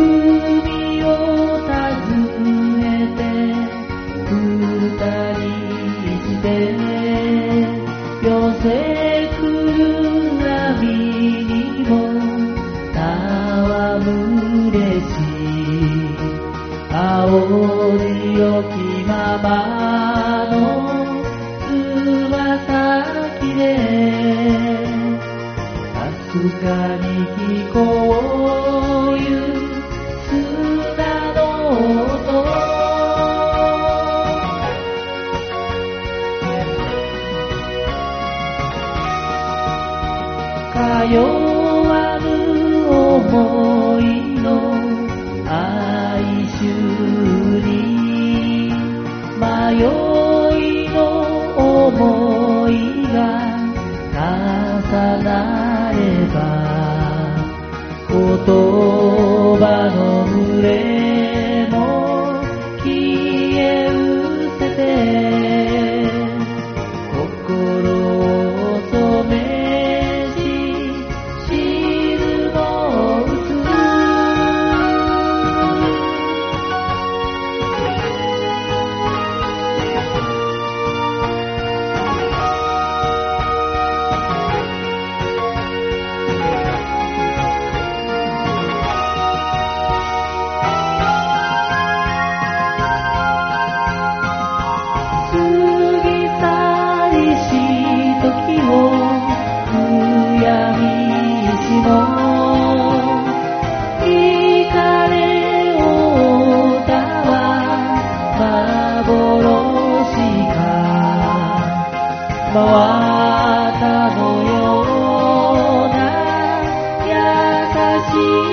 を訪ねて二人して寄せ来る波にも戯れし青りよきままのつま先でかすかに聞こうゆ砂の音通わぬ想いの哀愁に迷いの想いが重なれば言葉の群れも消え失せて心を染めし静の薄過ぎ去りし時を悔やみしも惹かれおうたは幻か真綿のような優しい